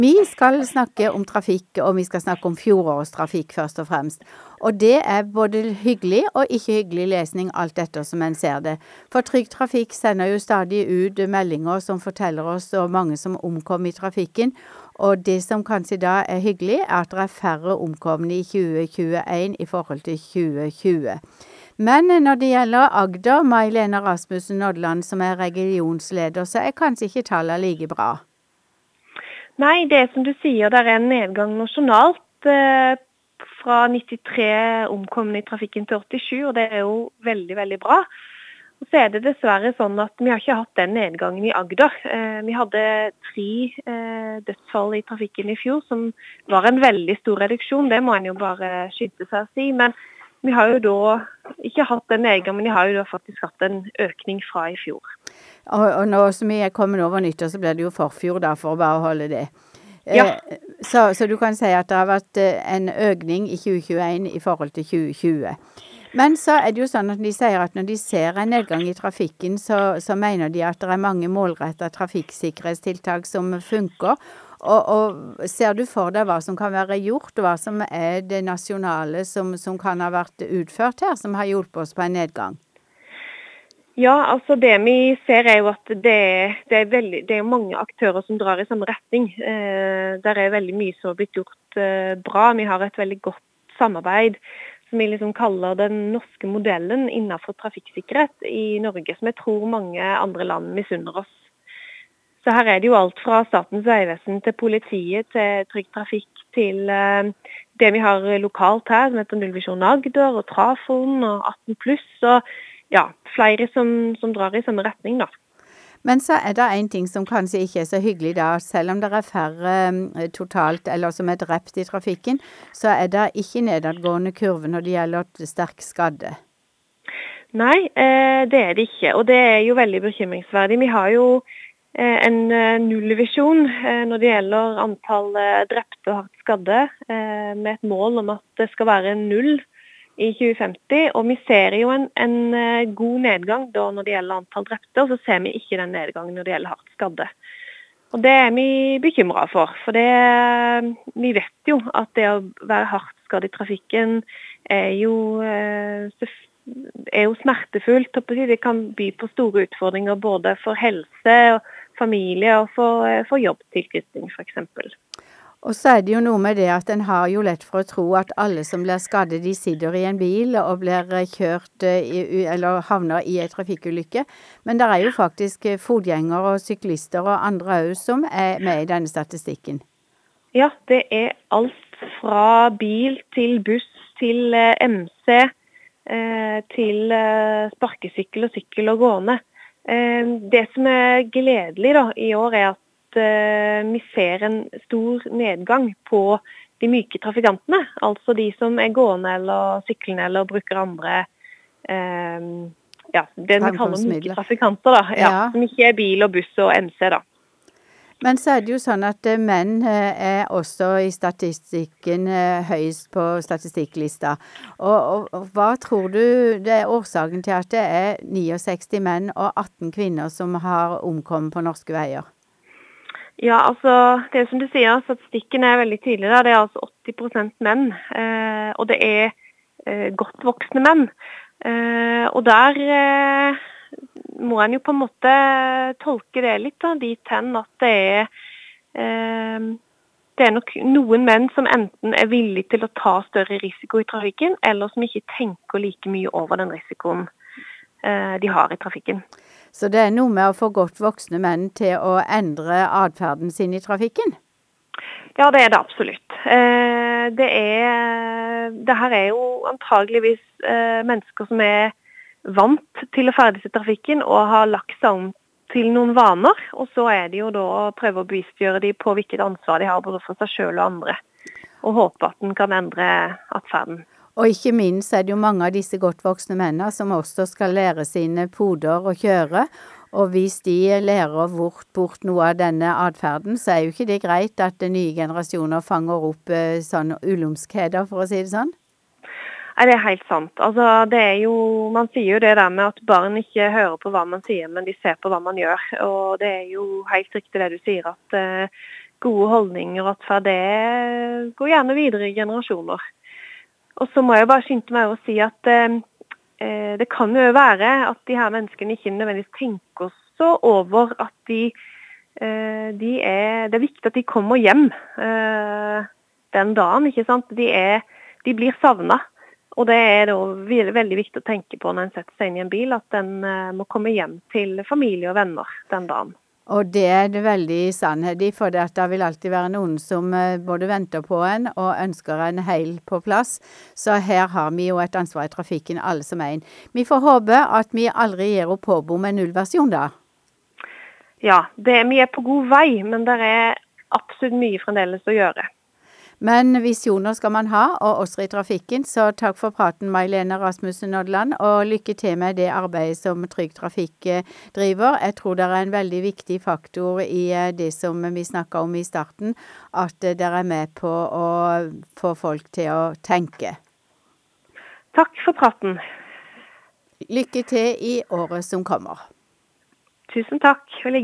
Vi skal snakke om trafikk, og vi skal snakke om fjorårstrafikk først og fremst. Og det både hyggelig og ikke hyggelig lesning alt etter som en ser det. For Trygg Trafikk sender jo stadig ut meldinger som forteller oss så mange som omkom i trafikken. Og det som kanskje da hyggelig, at det færre omkomne i 2021 i forhold til 2020. Men når det gjelder Agder, May-Lene Rasmussen Nodland, som regionsleder, så kanskje ikke tallene like bra. Nei, det som du sier, det en nedgang nasjonalt fra 93 omkomne i trafikken til 87, og det jo veldig, veldig bra. Og så det dessverre sånn at vi har ikke hatt den nedgangen i Agder. Vi hadde 3 dødsfall i trafikken i fjor, som var en veldig stor reduksjon. Det må en jo bare skynde seg å si, men vi har jo da ikke hatt den nedgangen, men vi har jo da faktisk hatt en økning fra i fjor. Og nå som vi kommet over nyttår, så blir det jo forfjor da, for å bare holde det. Ja. Så du kan si at det har vært en økning i 2021 i forhold til 2020. Men så det jo sånn at de sier at når de ser en nedgang i trafikken, så mener de at det mange målrettede trafikksikkerhetstiltak som funker. Og ser du for deg hva som kan være gjort, og hva som det nasjonale som kan ha vært utført her, som har hjulpet oss på en nedgang? Ja, altså det vi ser jo at det mange aktører som drar i samme retning. Der veldig mye som har blitt gjort bra. Vi har et veldig godt samarbeid som vi liksom kaller den norske modellen innenfor trafikksikkerhet i Norge, som jeg tror mange andre land misunner oss. Så her det jo alt fra Statens vegvesen til politiet, til Trygg Trafikk, til det vi har lokalt her, som heter Nullvisjon Agder, og Trafoen, og 18+, og ja, flere som drar i samme retning da. Men så det en ting som kanskje ikke så hyggelig da, selv om det færre totalt, eller som drept i trafikken, så det ikke nedadgående kurve når det gjelder sterk skadde. Nei, det det ikke, og det jo veldig bekymringsverdig. Vi har jo en nullvisjon når det gjelder antall drepte og hardt skadde, med et mål om at det skal være 0 i 2050, og vi ser jo en god nedgang da når det gjelder antall drepte, og så ser vi ikke den nedgangen når det gjelder hardt skadde. Og det vi bekymret for vi vet jo at det å være hardt skadd i trafikken jo smertefullt, og det kan by på store utfordringer både for helse, og familie og for jobbtilknytning for eksempel. Og så det jo noe med det at en har jo lett for å tro at alle som blir skadet, de sitter i en bil og blir kjørt eller havner i en trafikkulykke. Men det jo faktisk fotgjengere og syklister og andre også som med i denne statistikken. Ja, det alt fra bil til buss til MC til sparkesykkel og sykkel og gående. Det som gledelig da, i år at vi ser en stor nedgang på de myke trafikantene, altså de som gående eller syklende eller bruker andre, det vi kaller myke trafikanter da, som ikke bil og buss og MC da. Men så det jo sånn at menn også i statistikken høyest på statistikklista. Og hva tror du det årsaken til at det 69 menn og 18 kvinner som har omkommet på norske veier? Ja, altså, det som du sier, statistikken veldig tydelig da, det altså 80% menn, og det godt voksne menn. Og der må en jo på en måte tolke det litt da, dit hen at det nok noen menn som enten villige til å ta større risiko i trafikken, eller som ikke tenker like mye over den risikoen de har i trafikken. Så det noe med å få godt voksne menn til å endre adferden sin i trafikken? Ja, det det absolutt. Det her jo antageligvis mennesker som vant til å ferdes i trafikken og har lagt seg om til noen vaner, og så det jo da å prøve å bevisstgjøre de på hvilket ansvar de har både for seg selv og andre, og håpe at den kan endre adferden. Og ikke minst det jo mange av disse godt voksne mennene som også skal lære sine poder å kjøre, og hvis de lærer bort noe av denne adferden, så jo ikke det greit at nye generasjoner fanger opp sånne ulumskheter, for å si det sånn? Nei, det helt sant. Altså, det jo, man sier jo det der med at barn ikke hører på hva man sier, men de ser på hva man gjør, og det jo helt riktig det du sier, at gode holdninger og atferd, det går gjerne videre i generasjoner. Og så må jeg bare skynde meg å si at det kan jo være at de her menneskene ikke nødvendigvis tenker så over at det er viktig at de kommer hjem den dagen, ikke sant? De blir savnet, og det er da veldig viktig å tenke på når en setter seg inn i en bil, at den må komme hjem til familie og venner den dagen. Og det er det veldig sannhet i, for det vil alltid være noen som både venter på en og ønsker en heil på plass. Så her har vi jo et ansvar i trafikken, alle som en. Vi får håpe at vi aldri gir opp håpet om en nullversjon da. Ja, vi er på god vei, men det er absolutt mye fremdeles å gjøre. Men visjoner skal man ha, og også i trafikken, så takk for praten, May-Lene Rasmussen Odland, og lykke til med det arbeidet som Trygg Trafikk driver. Jeg tror det er en veldig viktig faktor i det som vi snakket om i starten, at dere er med på å få folk til å tenke. Takk for praten. Lykke til i året som kommer. Tusen takk.